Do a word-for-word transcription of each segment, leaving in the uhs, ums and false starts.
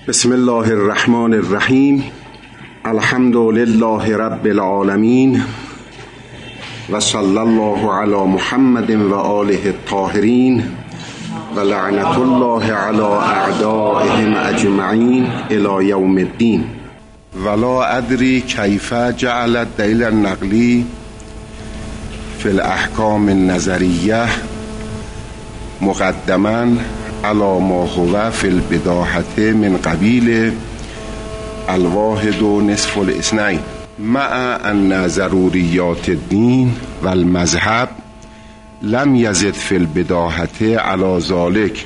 بسم الله الرحمن الرحیم. الحمد لله رب العالمین و صلی الله علی محمد و آله الطاهرین و لعنت الله علی اعدائهم اجمعین الی یوم الدین. ولا ادری کیف جعل الدلیل النقلی فی الاحکام النظریه مقدما علی ما هو فی البداهة من قبیل الواحد و نصف الاثنین مع ان ضروریات الدین و المذهب لم یزد فی البداهة علی ذلك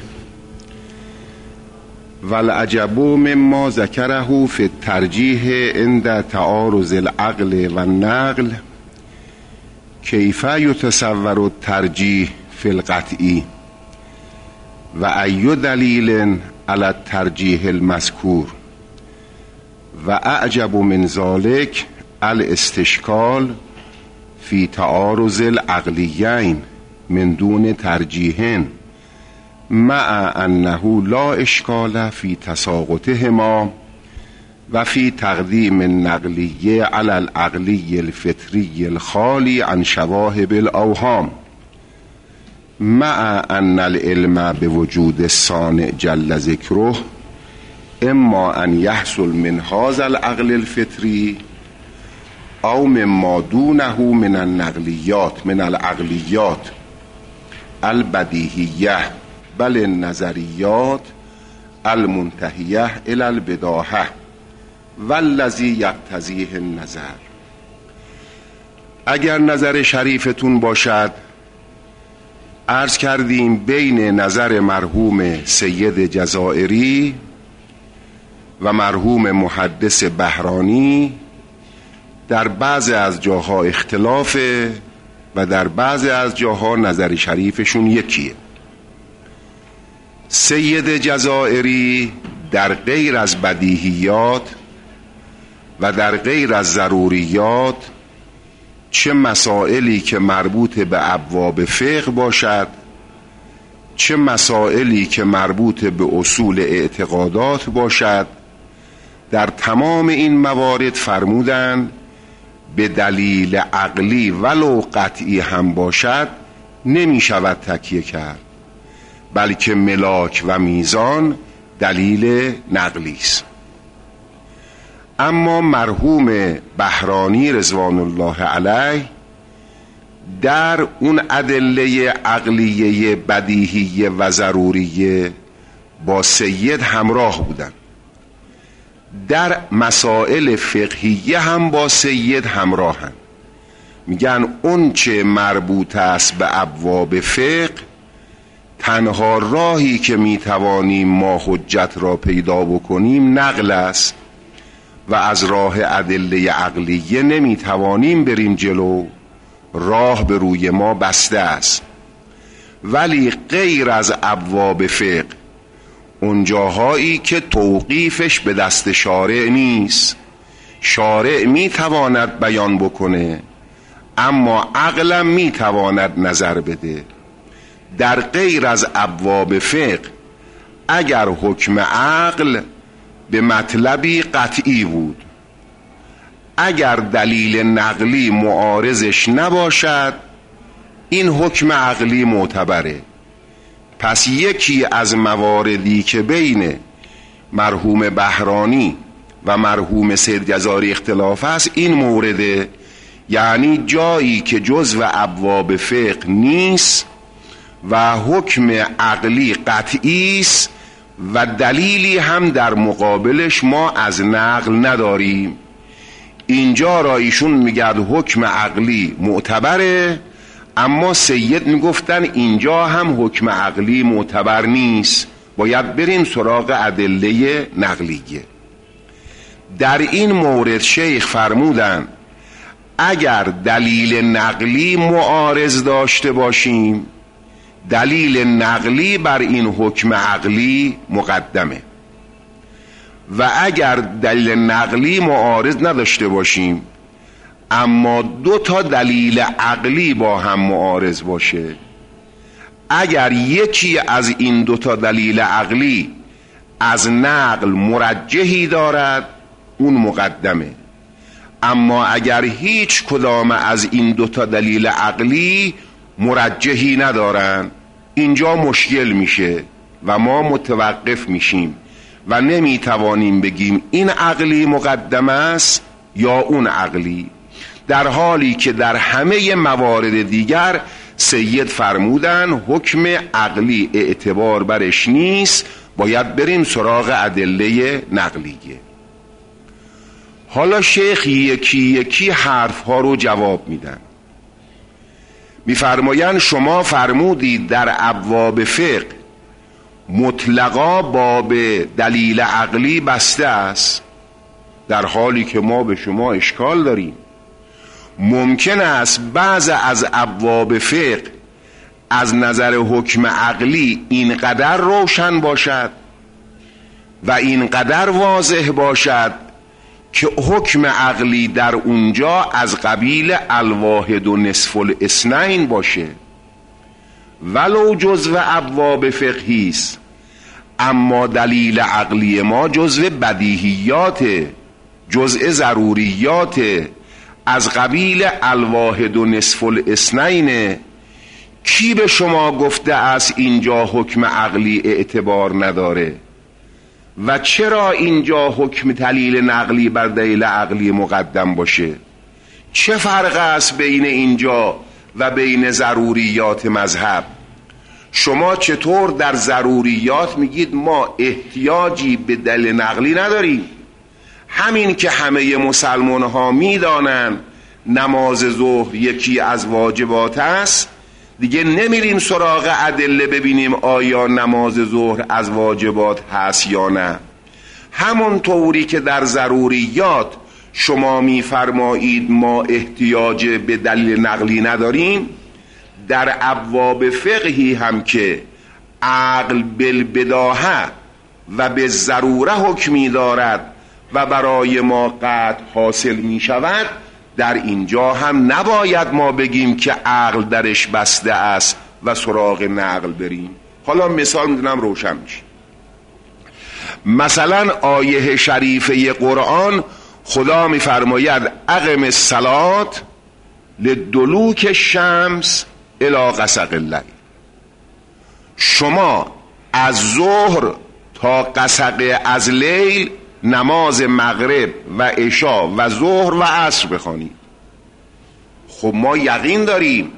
والعجب مما ذکره فی الترجیح عند تعارض العقل و النقل کیف یتصور الترجیح فی القطعی و ای دلیل علی الترجیح المذکور و اعجب من ذلك الاستشکال فی تعارض العقلیین من دون ترجیح مع انه لا اشکال فی تساقطهما و فی تقدیم النقلیه علی العقلی الفطری الخالی عن شواهب الاوهام مع ان العلم بوجود الصانع جل ذکره اما ان یحصل من هذا العقل الفطری او مما دونه من النقلیات من العقلیات البدیهیه بل النظریات المنتهیه الی البداهه والذی یقتضیه النظر. اگر نظر شریفتون باشد، عرض کردیم بین نظر مرحوم سید جزائری و مرحوم محدث بهرانی در بعض از جاها اختلافه و در بعض از جاها نظر شریفشون یکیه. سید جزائری در غیر از بدیهیات و در غیر از ضروریات، چه مسائلی که مربوط به ابواب فقه باشد، چه مسائلی که مربوط به اصول اعتقادات باشد، در تمام این موارد فرمودند به دلیل عقلی ولو قطعی هم باشد نمی شود تکیه کرد، بلکه ملاک و میزان دلیل نقلی است. اما مرحوم بهرانی رضوان الله علیه در اون ادله عقلیه بدیهیه و ضروریه با سید همراه بودن، در مسائل فقهیه هم با سید همراهن. میگن اون چه مربوط است به ابواب فقه، تنها راهی که میتوانیم ما حجت را پیدا بکنیم نقل است و از راه ادله عقلیه نمیتوانیم بریم جلو، راه به روی ما بسته است. ولی غیر از ابواب فقه، اون جاهایی که توقیفش به دست شارع نیست، شارع میتواند بیان بکنه اما عقلم میتواند نظر بده، در غیر از ابواب فقه اگر حکم عقل به مطلبی قطعی بود، اگر دلیل نقلی معارضش نباشد، این حکم عقلی معتبره. پس یکی از مواردی که بین مرحوم بهرانی و مرحوم سید جزائری اختلاف است این مورده، یعنی جایی که جزو ابواب فقه نیست و حکم عقلی قطعی است و دلیلی هم در مقابلش ما از نقل نداریم، اینجا را ایشون میگه حکم عقلی معتبره، اما سید میگفتن اینجا هم حکم عقلی معتبر نیست، باید بریم سراغ ادله نقلیه. در این مورد شیخ فرمودن اگر دلیل نقلی معارض داشته باشیم، دلیل نقلی بر این حکم عقلی مقدمه، و اگر دلیل نقلی معارض نداشته باشیم اما دو تا دلیل عقلی با هم معارض باشه، اگر یکی از این دو تا دلیل عقلی از نقل مرجحی دارد اون مقدمه. اما اگر هیچ کدام از این دوتا دلیل عقلی مرجحی ندارن، اینجا مشکل میشه و ما متوقف میشیم و نمیتوانیم بگیم این عقلی مقدم است یا اون عقلی، در حالی که در همه موارد دیگر سید فرمودن حکم عقلی اعتبار برش نیست، باید بریم سراغ ادله نقلیه. حالا شیخ یکی یکی حرف ها رو جواب میدن. میفرمایند شما فرمودید در ابواب فقه مطلقا باب دلیل عقلی بسته است، در حالی که ما به شما اشکال داریم. ممکن است بعض از ابواب فقه از نظر حکم عقلی اینقدر روشن باشد و اینقدر واضح باشد که حکم عقلی در اونجا از قبیل الواحد و نصف الاثنین باشه، ولو جزو ابواب فقهی است، اما دلیل عقلی ما جزو بدیهیات، جزء ضروریات، از قبیل الواحد و نصف الاثنین. کی به شما گفته است اینجا حکم عقلی اعتبار نداره و چرا اینجا حکم دلیل نقلی بر دلیل عقلی مقدم باشه؟ چه فرق است بین اینجا و بین ضروریات مذهب؟ شما چطور در ضروریات میگید ما احتیاجی به دلیل نقلی نداریم، همین که همه مسلمان ها میدانن نماز ظهر یکی از واجبات است، دیگه نمیریم سراغ ادله ببینیم آیا نماز ظهر از واجبات هست یا نه. همون طوری که در ضروریات شما میفرمایید ما احتیاج به دلیل نقلی نداریم، در ابواب فقهی هم که عقل بالبداهه و به ضروره حکمی دارد و برای ما قطع حاصل می شود، در اینجا هم نباید ما بگیم که عقل درش بسته است و سراغ نقل بریم. حالا مثال میدونم روشن میشه. مثلا آیه شریفه قرآن خدا میفرماید اقم الصلاة لدلوک الشمس الی غسق اللیل. شما از ظهر تا غسق از لیل نماز مغرب و عشا و ظهر و عصر بخوانید. خب ما یقین داریم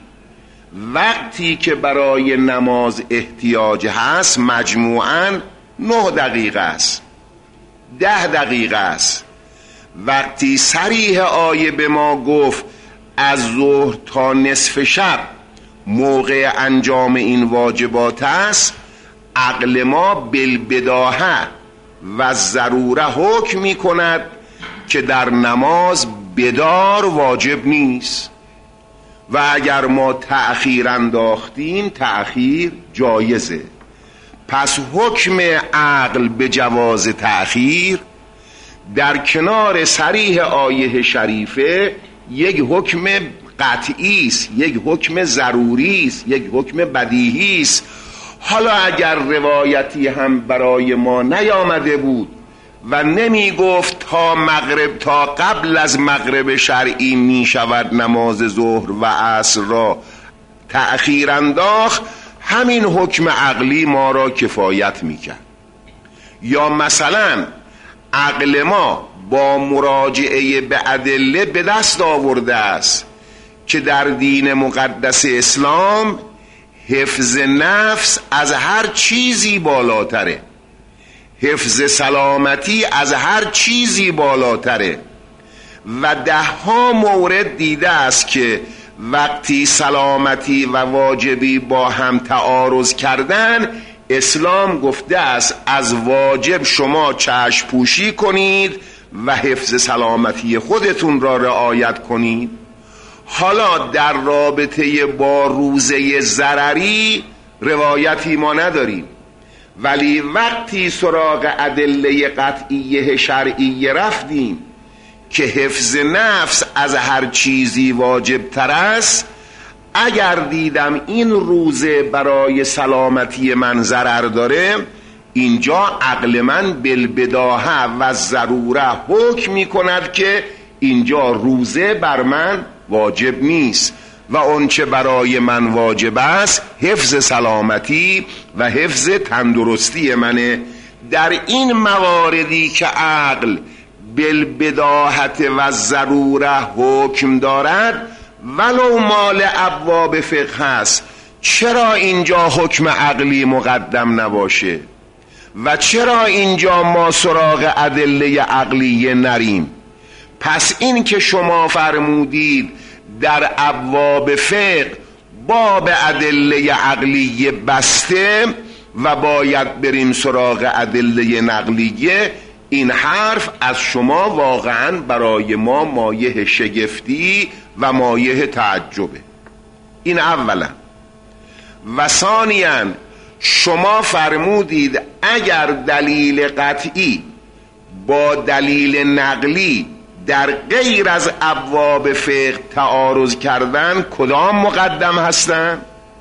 وقتی که برای نماز احتیاج هست مجموعاً نه دقیقه است، ده دقیقه است. وقتی صریح آیه به ما گفت از ظهر تا نصف شب موقع انجام این واجبات است، عقل ما بالبداهه و ضروره حکم می کند که در نماز بدار واجب نیست و اگر ما تأخیر انداختیم تأخیر جایزه. پس حکم عقل به جواز تأخیر در کنار صریح آیه شریفه یک حکم قطعی است، یک حکم ضروری است، یک حکم بدیهی است. حالا اگر روایتی هم برای ما نیامده بود و نمی گفت تا مغرب تا قبل از مغرب شرعی می شود نماز ظهر و عصر را تأخیر انداخت، همین حکم عقلی ما را کفایت می کرد. یا مثلا عقل ما با مراجعه به ادله به دست آورده است که در دین مقدس اسلام حفظ نفس از هر چیزی بالاتره، حفظ سلامتی از هر چیزی بالاتره و ده ها مورد دیده است که وقتی سلامتی و واجبی با هم تعارض کردن، اسلام گفته است از واجب شما چشم پوشی کنید و حفظ سلامتی خودتون را رعایت کنید. حالا در رابطه با روزه ضرری روایتی ما نداریم، ولی وقتی سراغ ادله قطعیه شرعی رفتیم که حفظ نفس از هر چیزی واجب تر است، اگر دیدم این روزه برای سلامتی من ضرر داره، اینجا عقل من بالبداهه و ضروره حکم می کند که اینجا روزه بر من واجب نیست و آنچه برای من واجب است حفظ سلامتی و حفظ تندرستی منه. در این مواردی که عقل بالبداهت و ضروره حکم دارد ولو مال ابواب فقه هست، چرا اینجا حکم عقلی مقدم نباشه و چرا اینجا ما سراغ ادله عقلیه نریم؟ پس این که شما فرمودید در ابواب فقه باب ادله عقلیه بسته و باید بریم سراغ ادله نقلیه، این حرف از شما واقعا برای ما مایه شگفتی و مایه تعجبه. این اولا. و ثانیاً شما فرمودید اگر دلیل قطعی با دلیل نقلی در غیر از ابواب فقه تعارض کردن کدام مقدم هستن؟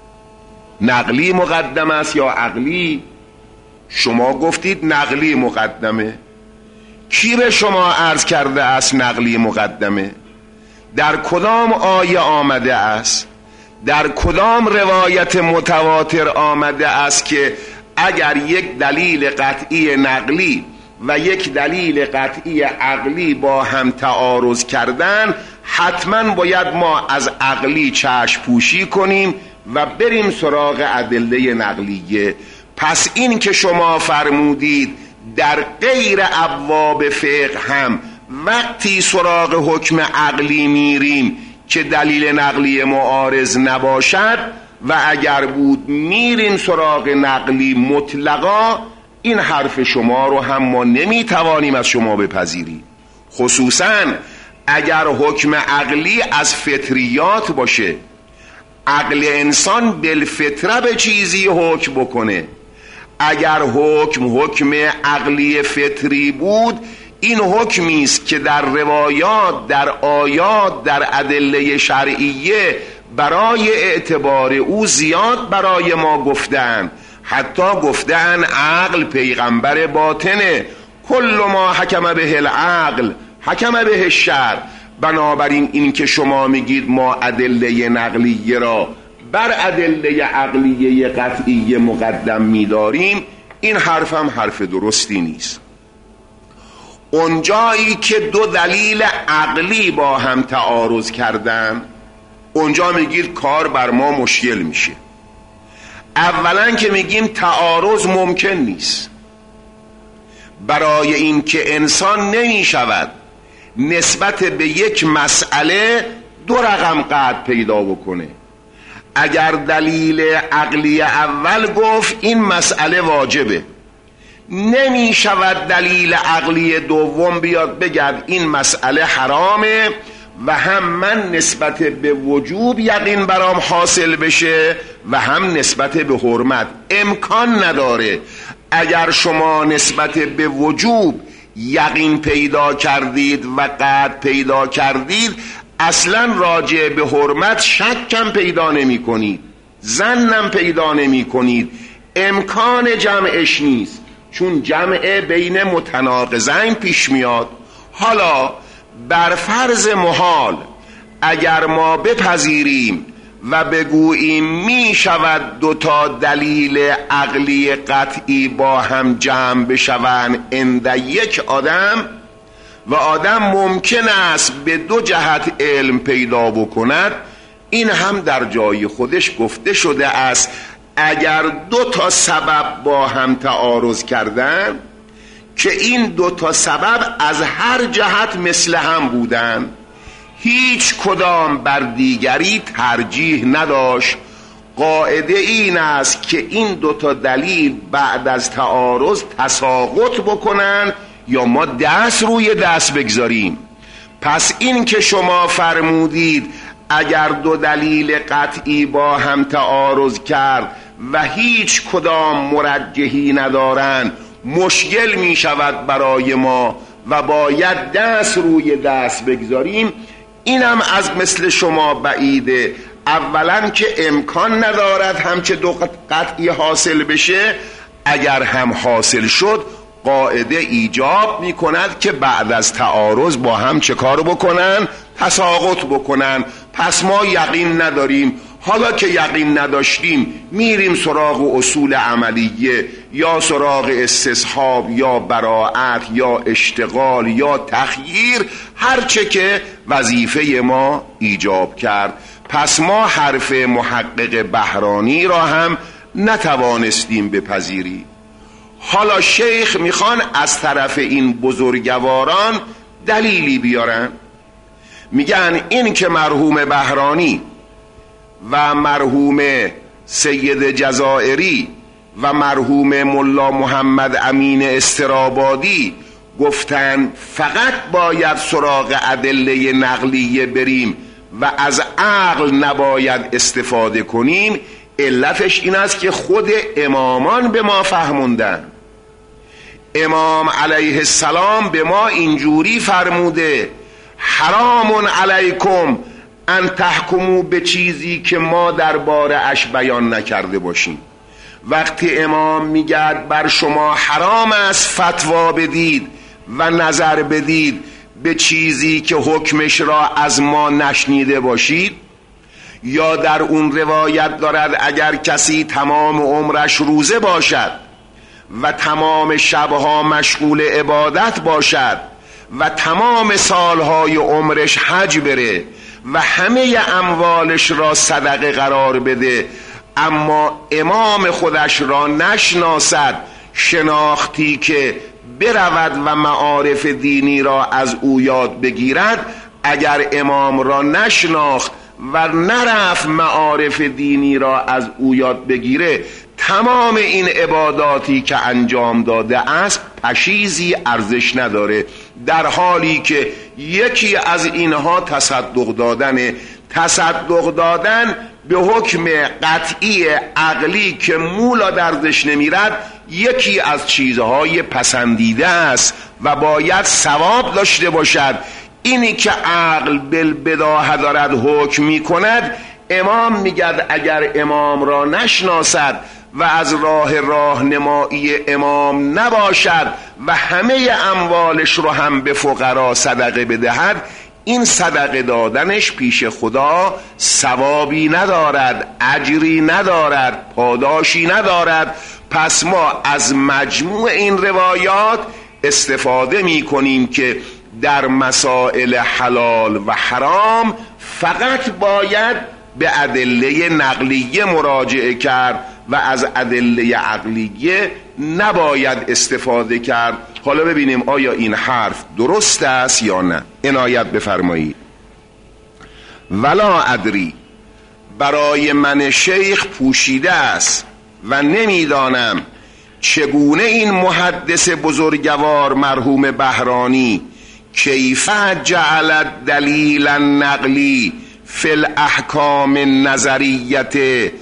نقلی مقدم است یا عقلی؟ شما گفتید نقلی مقدمه. کی به شما عرض کرده است نقلی مقدمه؟ در کدام آیه آمده است؟ در کدام روایت متواتر آمده است که اگر یک دلیل قطعی نقلی و یک دلیل قطعی عقلی با هم تعارض کردن حتما باید ما از عقلی چشم پوشی کنیم و بریم سراغ ادله نقلیه؟ پس این که شما فرمودید در غیر ابواب فقه هم وقتی سراغ حکم عقلی میریم که دلیل نقلی معارض نباشد و اگر بود میریم سراغ نقلی مطلقا، این حرف شما رو هم ما نمیتوانیم از شما بپذیریم، خصوصا اگر حکم عقلی از فطریات باشه. عقل انسان بالفطره به چیزی حکم بکنه. اگر حکم حکم عقلی فطری بود، این حکمی است که در روایات، در آیات، در ادله شرعیه برای اعتبار او زیاد برای ما گفتن. حتی گفتن عقل پیغمبر باطنه، کل ما حکم به العقل حکم به الشرع. بنابراین این که شما میگید ما ادله نقلیه را بر ادله عقلیه قطعیه مقدم میداریم، این حرف هم حرف درستی نیست. اونجایی که دو دلیل عقلی با هم تعارض کردن، اونجا میگید کار بر ما مشکل میشه. اولا که میگیم تعارض ممکن نیست، برای این که انسان نمیشود نسبت به یک مسئله دو رقم قطع پیدا بکنه. اگر دلیل عقلی اول گفت این مسئله واجبه، نمی شود دلیل عقلی دوم بیاد بگد این مسئله حرامه و هم من نسبت به وجوب یقین برام حاصل بشه و هم نسبت به حرمت. امکان نداره. اگر شما نسبت به وجوب یقین پیدا کردید و قطع پیدا کردید، اصلا راجع به حرمت شکم پیدا نمی کنید، ظنم پیدا نمی کنید. امکان جمعش نیست، چون جمع بین متناقضین پیش میاد. حالا بر فرض محال اگر ما بپذیریم و بگوییم می شود دوتا دلیل عقلی قطعی با هم جمع بشوند عند یک آدم و آدم ممکن است به دو جهت علم پیدا بکند، این هم در جای خودش گفته شده است. اگر دو تا سبب با هم تعارض کردن که این دو تا سبب از هر جهت مثل هم بودن، هیچ کدام بر دیگری ترجیح نداشت، قاعده این است که این دو تا دلیل بعد از تعارض تساقط بکنن یا ما دست روی دست بگذاریم. پس این که شما فرمودید اگر دو دلیل قطعی با هم تعارض کرد و هیچ کدام مرجحی ندارن، مشکل می شود برای ما و باید دست روی دست بگذاریم، اینم از مثل شما بعیده. اولا که امکان ندارد همچه دو قطعی حاصل بشه، اگر هم حاصل شد قاعده ایجاب می کند که بعد از تعارض با هم چه کار بکنن؟ تساقط بکنن. پس ما یقین نداریم، حالا که یقین نداشتیم میریم سراغ اصول عملیه یا سراغ استصحاب یا براءت یا اشتغال یا تخییر، هرچه که وظیفه ما ایجاب کرد. پس ما حرف محقق بهرانی را هم نتوانستیم بپذیریم. حالا شیخ میخوان از طرف این بزرگواران دلیلی بیارن. میگن این که مرحوم بهرانی و مرحوم سید جزائری و مرحوم ملا محمد امین استرابادی گفتن فقط باید سراغ ادله نقلیه بریم و از عقل نباید استفاده کنیم، علتش این است که خود امامان به ما فهموندن. امام علیه السلام به ما اینجوری فرموده حرام علیکم ان تحکمو به چیزی که ما درباره اش بیان نکرده باشیم. وقتی امام میگه بر شما حرام است فتوا بدید و نظر بدید به چیزی که حکمش را از ما نشنیده باشید، یا در اون روایت دارد اگر کسی تمام عمرش روزه باشد و تمام شبها مشغول عبادت باشد و تمام سالهای عمرش حج بره و همه اموالش را صدقه قرار بده، اما امام خودش را نشناسد، شناختی که برود و معارف دینی را از او یاد بگیرد، اگر امام را نشناخت و نرفت معارف دینی را از او یاد بگیره، تمام این عباداتی که انجام داده است پشیزی ارزش نداره. در حالی که یکی از اینها تصدق دادن تصدق دادن به حکم قطعی عقلی که مولا دردش نمیرد یکی از چیزهای پسندیده است و باید ثواب داشته باشد. اینی که عقل بالبداهه دارد حکم می کند، امام میگد اگر امام را نشناسد و از راه راهنمایی امام نباشد و همه اموالش رو هم به فقرا صدقه بدهد، این صدقه دادنش پیش خدا ثوابی ندارد، اجری ندارد، پاداشی ندارد. پس ما از مجموع این روایات استفاده می کنیم که در مسائل حلال و حرام فقط باید به ادله نقلیه مراجعه کرد و از ادله عقلیه نباید استفاده کرد. حالا ببینیم آیا این حرف درست است یا نه. عنایت بفرمایید. ولا ادری، برای من شیخ پوشیده است و نمیدانم چگونه این محدث بزرگوار مرحوم بهرانی کیف جعل دلیل نقلی فی الاحکام النظریت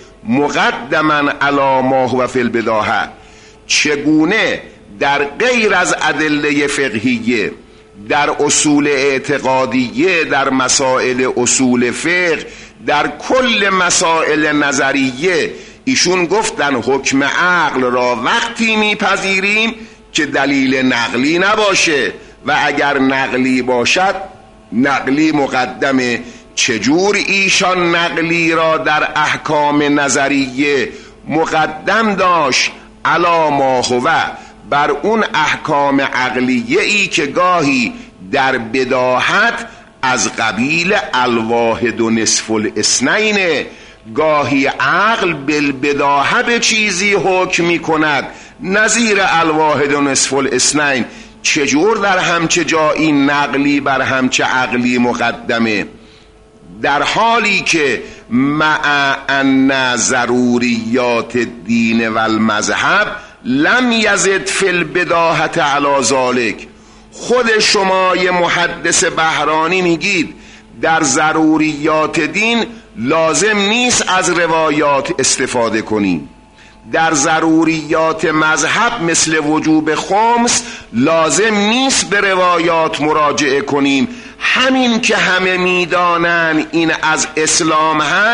مقدما علی ما هو فی البداهه، چگونه در غیر از ادله فقهیه، در اصول اعتقادیه، در مسائل اصول فقه، در کل مسائل نظریه، ایشون گفتن حکم عقل را وقتی میپذیریم که دلیل نقلی نباشه و اگر نقلی باشد نقلی مقدمه. چجور ایشان نقلی را در احکام نظریه مقدم داشت علی ما هو، بر اون احکام عقلیه ای که گاهی در بداهت از قبیل الواحد و نصف الاثنین، گاهی عقل بالبداهه به چیزی حکم می کند نظیر الواحد و نصف الاثنین. چجور در همچه جایی نقلی بر همچه عقلی مقدمه، در حالی که مع ان ضروریات الدین و المذهب لم یزد فی البداهت علی ذالک. خود شمای محدث بهرانی میگید در ضروریات دین لازم نیست از روایات استفاده کنیم، در ضروریات مذهب مثل وجوب خمس لازم نیست به روایات مراجعه کنیم. همین که همه میدانن این از اسلام هست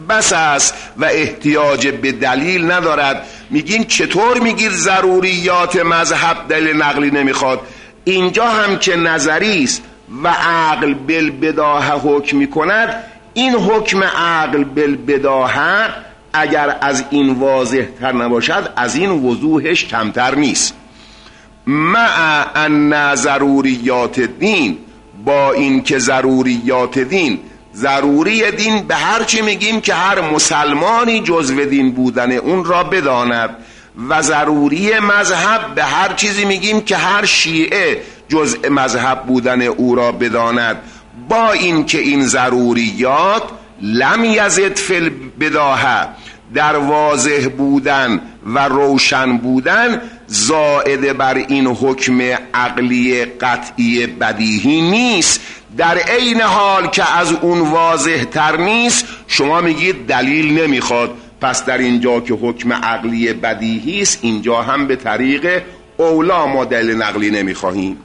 بس است و احتیاج به دلیل ندارد. میگین چطور میگید ضروریات مذهب دلیل نقلی نمیخواد؟ اینجا هم که نظری است و عقل بالبداهه حکم میکند، این حکم عقل بالبداهه اگر از این واضح تر نباشد از این وضوحش کمتر نیست. مع ان ضروریات دین، با این که ضروریات دین، ضروری دین به هر چی میگیم که هر مسلمانی جزو دین بودن اون را بداند، و ضروری مذهب به هر چیزی میگیم که هر شیعه جزء مذهب بودن او را بداند. با این که این ضروریات لم یزد فی البداهه، در واضح بودن و روشن بودن زائد بر این حکم عقلی قطعی بدیهی نیست، در عین حال که از اون واضح تر نیست شما میگید دلیل نمیخواد. پس در اینجا که حکم عقلی بدیهی است، اینجا هم به طریق اولا ما دلیل نقلی نمیخواهیم.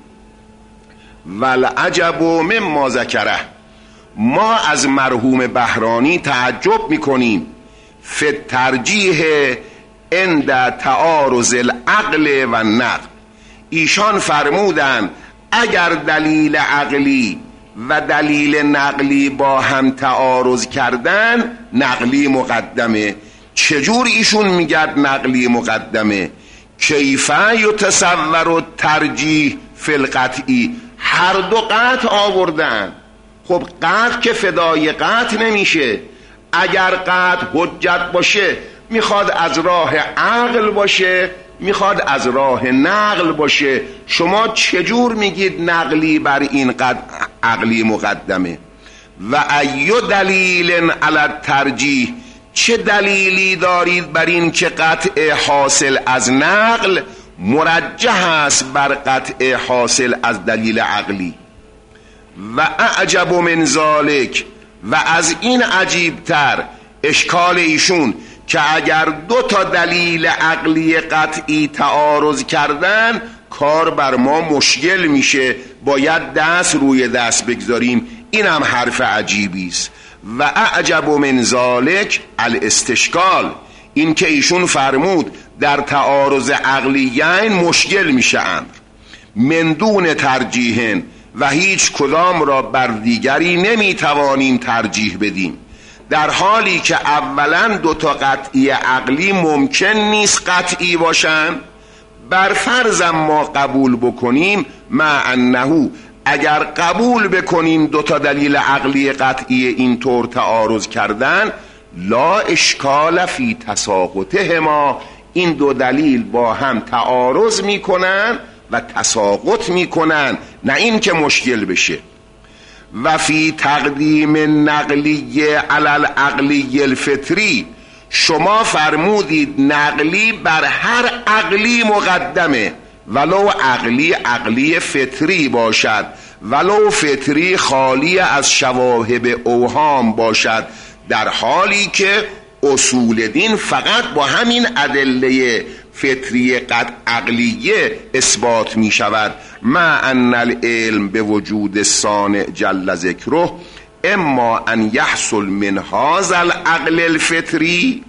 والعجب مما ذکره، ما از مرحوم بهرانی تعجب میکنیم فی ترجیح عند تعارض العقل و نقل. ایشان فرمودن اگر دلیل عقلی و دلیل نقلی با هم تعارض کردن نقلی مقدمه. چجور ایشون میگد نقلی مقدمه؟ کیفه یتصور الترجیح فی القطعی، هر دو قطع آوردن. خب قطع که فدای قطع نمیشه. اگر قطع حجت باشه میخواد از راه عقل باشه، میخواد از راه نقل باشه. شما چجور میگید نقلی بر این قد عقلی مقدمه؟ و ایو دلیل علی الترجیح، چه دلیلی دارید بر این که قطع حاصل از نقل مرجح است بر قطع حاصل از دلیل عقلی؟ و اعجب من ذالک، و از این عجیبتر اشکال ایشون که اگر دو تا دلیل عقلی قطعی تعارض کردن کار بر ما مشکل میشه، باید دست روی دست بگذاریم. این هم حرف عجیبی است. و اعجب من ذالک الاستشکال، این که ایشون فرمود در تعارض عقلیین مشکل میشه امر من دون ترجیحن، و هیچ کدام را بر دیگری نمیتوانیم ترجیح بدیم، در حالی که اولا دو تا قطعی عقلی ممکن نیست قطعی باشن. بر فرضم ما قبول بکنیم مع انه، اگر قبول بکنیم دو تا دلیل عقلی قطعی اینطور تعارض کردن، لا اشکال فی تساقطهما، این دو دلیل با هم تعارض میکنن و تساقط میکنن، نه این که مشکل بشه. و فی تقدیم نقلی علی العقلی الفطری، شما فرمودید نقلی بر هر عقلی مقدمه، ولو عقلی عقلی فطری باشد، ولو فطری خالی از شواهب اوهام باشد، در حالی که اصول دین فقط با همین ادله فطری قد عقلیه اثبات می شود. مع ان العلم به وجود صانع جل ذکره اما ان یحصل من هذا العقل الفطری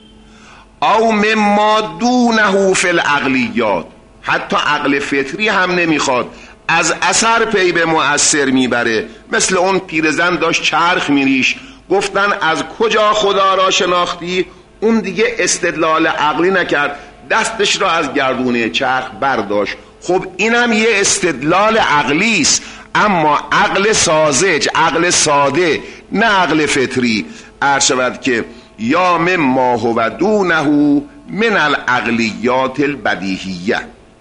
او مما دونه فی العقلیات، حتی عقل فطری هم نمیخواد، از اثر پی به مؤثر میبره. مثل اون پیرزن داشت چرخ میریش، گفتن از کجا خدا را شناختی؟ اون دیگه استدلال عقلی نکرد، دستش را از گردونه چرخ برداشت. خب اینم یه استدلال عقلی است، اما عقل ساذج، عقل ساده، نه عقل فطری. عرض شود که یا مما هو دونه من العقلیات البدیهیه،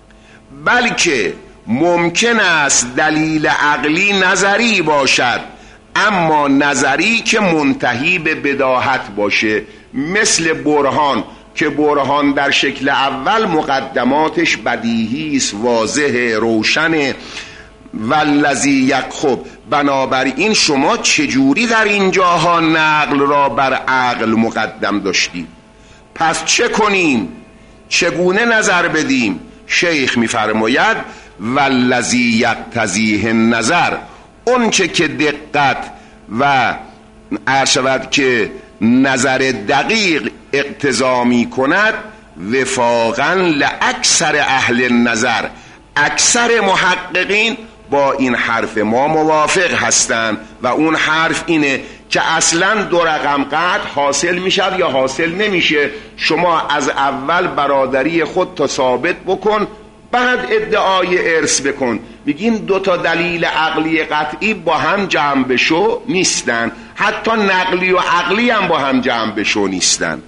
بلکه ممکن است دلیل عقلی نظری باشد، اما نظری که منتهی به بداهت باشه، مثل برهان که برهان در شکل اول مقدماتش بدیهی است، واضح، روشن. والذی یخب، بنابراین شما چجوری در این جاها نقل را بر عقل مقدم داشتید؟ پس چه کنیم؟ چگونه نظر بدیم؟ شیخ میفرماید والذی یقتضیه النظر، اون چه که دقت و عرض شود که نظر دقیق اقتضا می کند وفاقا لاکثر اهل نظر، اکثر محققین با این حرف ما موافق هستند و اون حرف اینه که اصلا دو رقم قطع حاصل میشه یا حاصل نمیشه. شما از اول برادری خود تا ثابت بکن، بعد ادعای ارث بکن. میگیم دو تا دلیل عقلی قطعی با هم جمع بشو نیستن، حتی نقلی و عقلی هم با هم جمع بشو نیستن.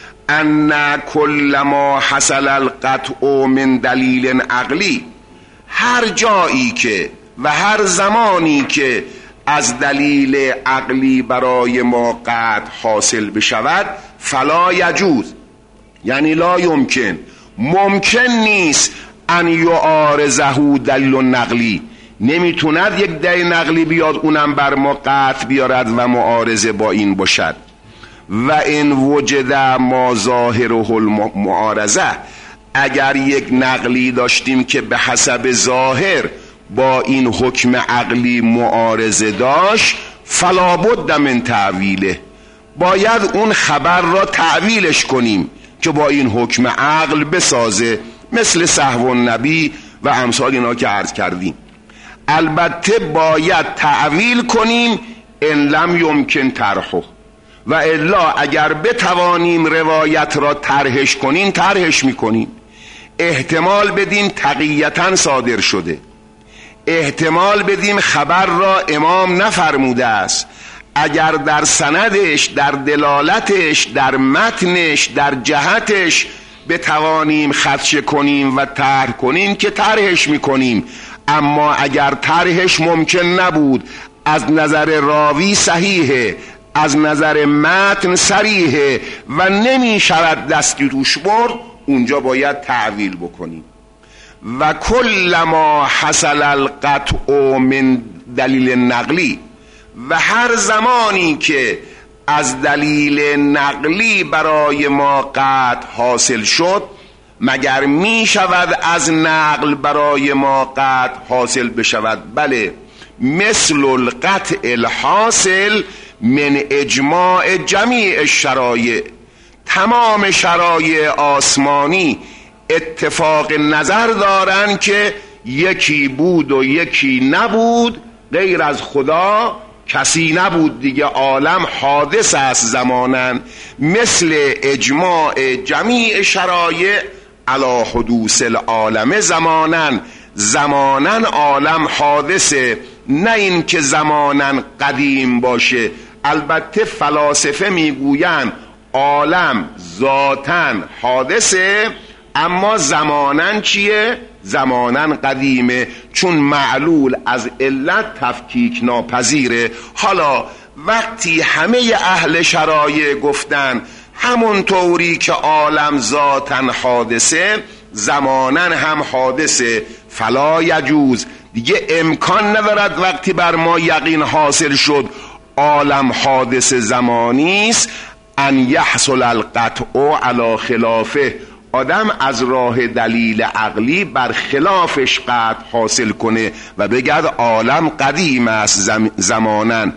ان کل ما حصل القطع من دلیل عقلی، هر جایی که و هر زمانی که از دلیل عقلی برای ما قطع حاصل بشود، فلا یجوز، یعنی لا یمکن، ممکن نیست ان یعارضه دلیل نقلی، نمیتوند یک دلیل نقلی بیاد اونم بر ما قطع بیارد و معارضه با این باشد. و ان وجد ما ظاهره المعارضه، اگر یک نقلی داشتیم که به حسب ظاهر با این حکم عقلی معارضه داشت، فلا بد من تعویله، باید اون خبر را تعویلش کنیم که با این حکم عقل بسازه، مثل سهو النبی و امثال اینا که عرض کردیم. البته باید تعویل کنیم ان لم یمکن طرحه، و الا اگر بتوانیم روایت را طرحش کنیم طرحش میکنیم. احتمال بدیم تقییتا صادر شده، احتمال بدیم خبر را امام نفرموده است، اگر در سندش، در دلالتش، در متنش، در جهتش بتوانیم خدش کنیم و طرح کنیم که طرحش میکنیم. اما اگر طرحش ممکن نبود، از نظر راوی صحیحه، از نظر متن صریحه و نمی شود دستی روش برد، اونجا باید تعویل بکنیم. و کل ما حصل القطع من دلیل نقلی، و هر زمانی که از دلیل نقلی برای ما قطع حاصل شد، مگر می شود از نقل برای ما قطع حاصل بشود؟ بله، مثل القطع الحاصل من اجماع جمیع الشرایع، تمام شرایع آسمانی اتفاق نظر دارن که یکی بود و یکی نبود، غیر از خدا کسی نبود دیگه، عالم حادث است زمانن، مثل اجماع جمیع شرایع علی حدوث العالم زمانن، زمانن عالم حادثه، نه این که زمانن قدیم باشه. البته فلاسفه میگوین عالم ذاتن حادثه، اما زمانن چیه؟ زمانن قدیمه، چون معلول از علت تفکیک ناپذیره. حالا وقتی همه اهل شرایع گفتن همون طوری که عالم ذاتن حادثه، زمانن هم حادثه، فلا یجوز، دیگه امکان ندارد وقتی بر ما یقین حاصل شد عالم حادث زمانی است، ان یحصل القطع علی خلافه، آدم از راه دلیل عقلی بر خلافش قطع حاصل کنه و بگرد عالم قدیم است زمانن،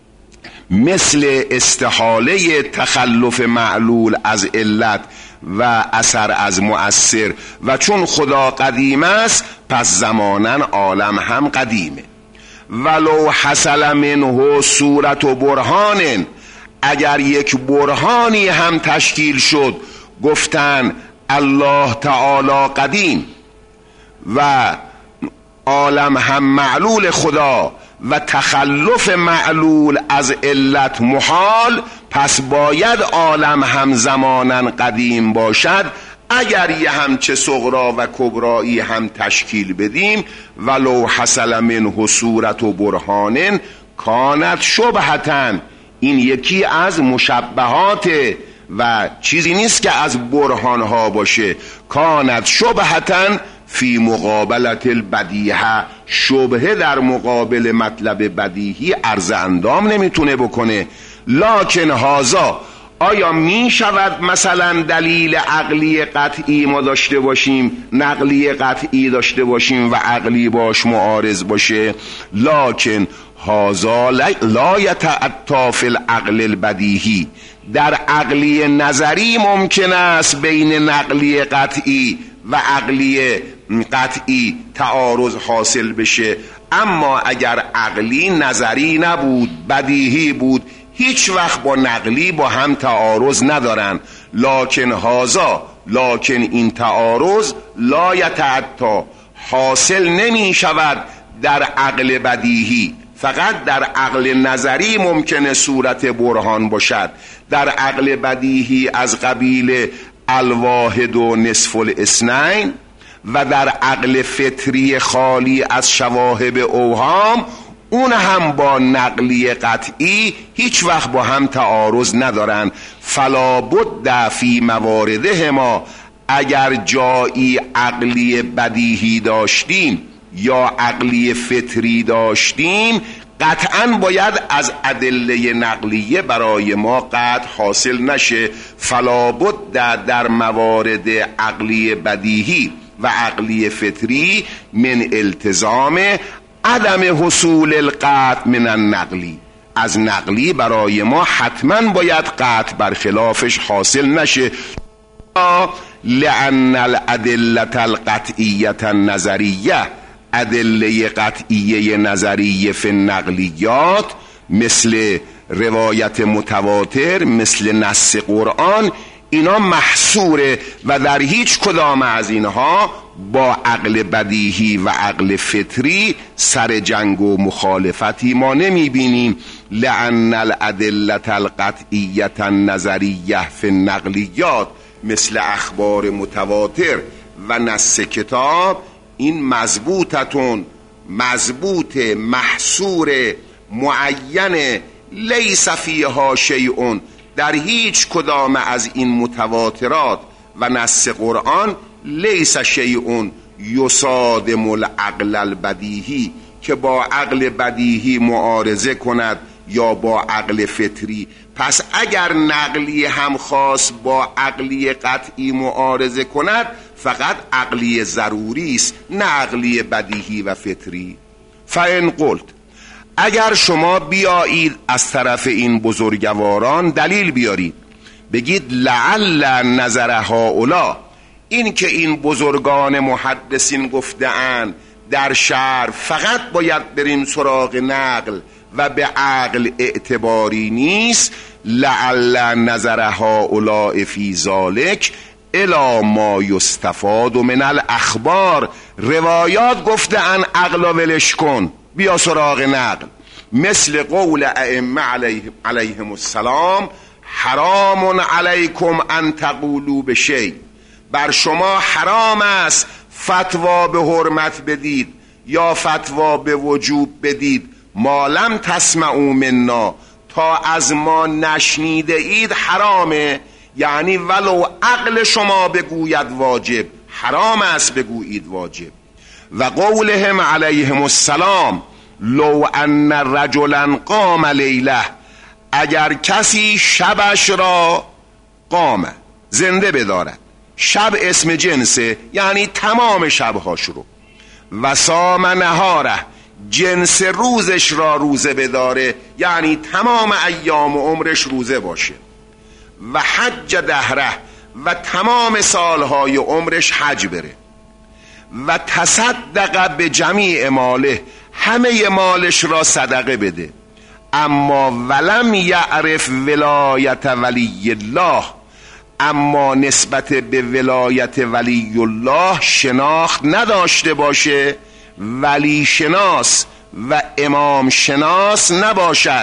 مثل استحاله تخلف معلول از علت و اثر از مؤثر، و چون خدا قدیم است پس زمانن عالم هم قدیمه. ولو حصل منه صورت و برهان، اگر یک برهانی هم تشکیل شد، گفتن الله تعالی قدیم و عالم هم معلول خدا و تخلف معلول از علت محال، پس باید عالم هم زمانن قدیم باشد. اگر یه همچه صغرا و کبرایی هم تشکیل بدیم، ولو حصل منه صورت و برهان کانت شبهتن، این یکی از مشبهات و چیزی نیست که از برهانها باشه. کانت شبهتن فی مقابلت البدیهه، شبهه در مقابل مطلب بدیهی عرض اندام نمیتونه بکنه. لکن هازا، آیا می شود مثلا دلیل عقلی قطعی ما داشته باشیم، نقلی قطعی داشته باشیم و عقلی باش معارض باشه؟ لکن هازا لا یتأتی فی العقل البدیهی، در عقلی نظری ممکن است بین نقلی قطعی و عقلی قطعی تعارض حاصل بشه، اما اگر عقلی نظری نبود، بدیهی بود، هیچ وقت با نقلی با هم تعارض ندارن. لکن هازا، لکن این تعارض لا یتأتی، حاصل نمی شود در عقل بدیهی، فقط در عقل نظری ممکنه صورت برهان باشد. در عقل بدیهی از قبیل الواحد و نصف الاثنین و در عقل فطری خالی از شواهب اوهام، اون هم با نقلی قطعی هیچ وقت با هم تعارض ندارن. فلا بد فی مواردهما، اگر جایی عقلی بدیهی داشتیم یا عقلی فطری داشتیم، قطعا باید از ادله نقلیه برای ما قطع حاصل نشه. فلا بد در موارد عقلی بدیهی و عقلی فطری من التزام عدم حصول القطع من النقلی، از نقلی برای ما حتما باید قطع برخلافش حاصل نشه. لأن الادله القطعیه النظریه، ادله قطعیه نظریه فی النقلیات مثل روایت متواتر، مثل نص قرآن، اینا محصوره و در هیچ کدام از اینها با عقل بدیهی و عقل فطری سر جنگ و مخالفتی ما نمی بینیم. لأن الادله القطعیه النظریه فی النقلیات مثل اخبار متواتر و نص کتاب، این مضبوطتون، مضبوط، محصور، معین، لیس فیها شیء، در هیچ کدام از این متواترات و نص قرآن لیس شیء یصادم العقل البدیهی، که با عقل بدیهی معارضه کند یا با عقل فطری. پس اگر نقلی هم خاص با عقلی قطعی معارضه کند، فقط عقلی ضروری است، نه عقلی بدیهی و فطری. فإن قلت، اگر شما بیایید از طرف این بزرگواران دلیل بیارید، بگید لعل نظر هؤلاء، این که این بزرگان محدثین گفته‌اند در شرع فقط باید بریم سراغ نقل و به عقل اعتباری نیست، لعل نظر هؤلاء فی ذلک الی ما یستفاد من الاخبار، روایات گفته‌اند عقل ولش کن، بیا سراغ نقل، مثل قول ائمه علیهم علیهم السلام حرام علیکم ان تقولوا بشیء، بر شما حرام است فتوا به حرمت بدید یا فتوا به وجوب بدید، ما لم تسمعوا منا، تا از ما نشنیده اید حرامه، یعنی ولو عقل شما بگوید واجب، حرام است بگویید واجب. و قولهم علیهم السلام لو ان رجلا قام لیله، اگر کسی شبش را قام، زنده بدارد، شب اسم جنسه یعنی تمام شبهاش رو، و صام نهاره، جنس روزش را روزه بداره یعنی تمام ایام و عمرش روزه باشه، و حج دهره، و تمام سالهای عمرش حج بره، و تصدق به جمیع ماله، همه مالش را صدقه بده، اما ولم یعرف ولایت ولی الله، اما نسبت به ولایت ولی الله شناخت نداشته باشه، ولی شناس و امام شناس نباشد،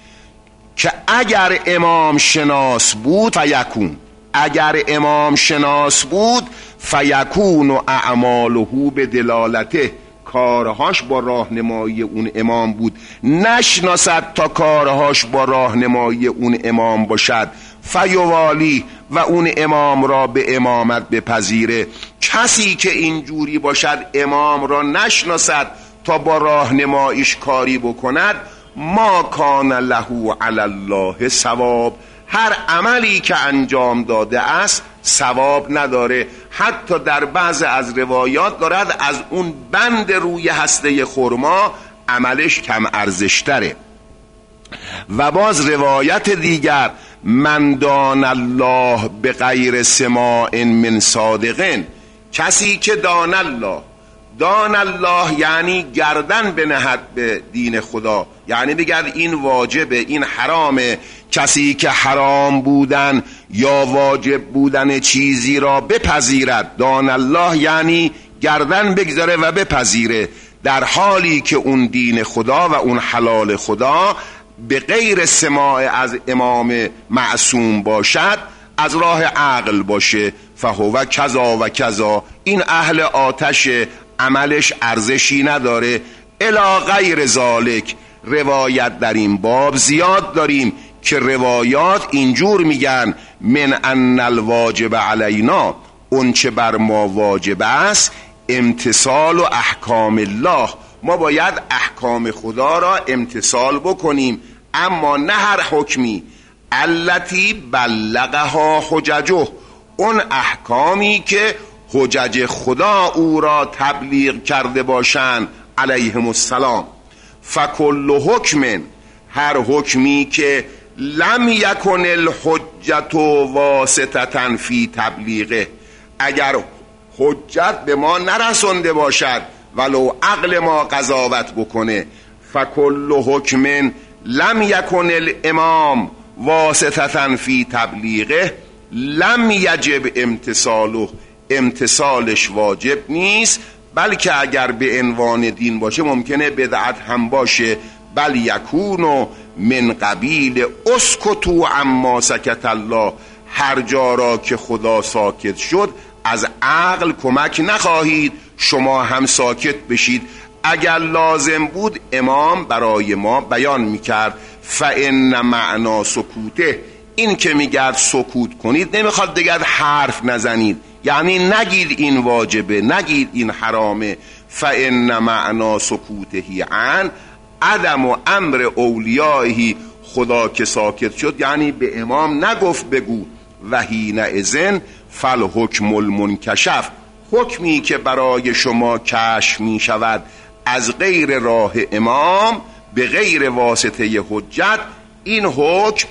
که اگر امام شناس بود فیکون، اگر امام شناس بود فیکون و اعماله به دلالته، کارهاش با راهنمایی اون امام بود، نشناسد تا کارهاش با راهنمایی اون امام باشد، فیوالی، و اون امام را به امامت بپذیره. کسی که اینجوری باشد، امام را نشناسد تا با راهنماییش کاری بکند، ما کان له علی الله ثواب، هر عملی که انجام داده است ثواب نداره. حتی در بعض از روایات دارد از اون بند روی هسته خرما عملش کم ارزشتره. و باز روایت دیگر من دان الله به غیر سماع من صادقین، کسی که دان الله، دان الله یعنی گردن بنهد به دین خدا، یعنی بگرد این واجبه این حرامه. کسی که حرام بودن یا واجب بودن چیزی را بپذیرد، دان الله یعنی گردن بگذاره و بپذیره، در حالی که اون دین خدا و اون حلال خدا به غیر سماع از امام معصوم باشد، از راه عقل باشه. فهو کذا و کذا، این اهل آتش، عملش ارزشی نداره. الی غیر ذالک، روایت در این باب زیاد داریم که روایات اینجور میگن من ان الواجب علینا، اون چه بر ما واجب است امتثال و احکام الله، ما باید احکام خدا را امتثال بکنیم، اما نه هر حکمی. التی بلغها حججه، اون احکامی که حجج خدا او را تبلیغ کرده باشند علیهم السلام. فکل حکم، هر حکمی که لم یکن الحجت واسطة فی تبلیغه، اگر حجت به ما نرسونده باشد ولو عقل ما قضاوت بکنه. فکل حکم لم یکن الامام واسطة فی تبلیغه لم یجب امتثاله، امتثالش واجب نیست، بلکه اگر به عنوان دین باشه ممکنه بدعت هم باشه. بل یکونو من قبیل اسکتو عما سکت الله، هر جا را که خدا ساکت شد از عقل کمک نخواهید، شما هم ساکت بشید. اگر لازم بود امام برای ما بیان میکرد. فان معنا سکوته، این که میگرد سکوت کنید نمیخواد دیگر حرف نزنید، یعنی نگید این واجبه، نگید این حرامه. فان معنا سکوتهی عن عدم و امر اولیائهی، خدا که ساکت شد یعنی به امام نگفت بگو. و حینئذ فالحکم المنکشف، حکمی که برای شما کشف می شود از غیر راه امام به غیر واسطه حجت، این حکم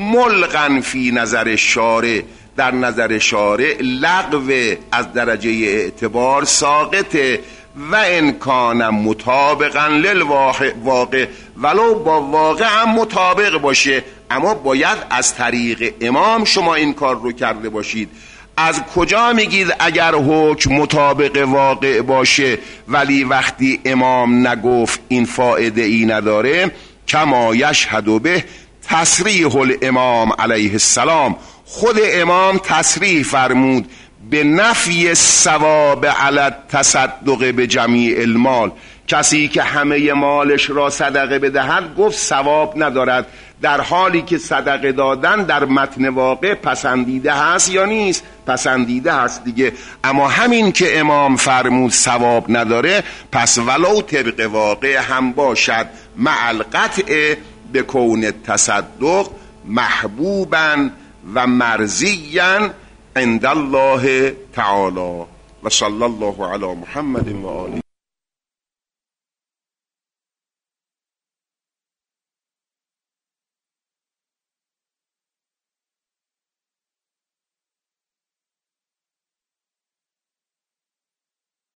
ملغن فی نظر شارع، در نظر شارع لغو، از درجه اعتبار ساقطه. و انکان مطابقا للواقع، ولو با واقع هم مطابق باشه، اما باید از طریق امام شما این کار رو کرده باشید. از کجا میگید اگر حکم مطابق واقع باشه ولی وقتی امام نگفت این فایده ای نداره؟ کما یشهد به تصریح الامام علیه السلام، خود امام تصریح فرمود به نفی ثواب علی التصدق به جمیع المال، کسی که همه مالش را صدقه بدهد گفت ثواب ندارد، در حالی که صدقه دادن در متن واقع پسندیده هست یا نیست؟ پسندیده هست دیگه. اما همین که امام فرمود ثواب نداره، پس ولو طبق واقع هم باشد، مع القطع به کون تصدق محبوبا و مرضیا عند الله تعالی. و صلی الله علی محمد و آله.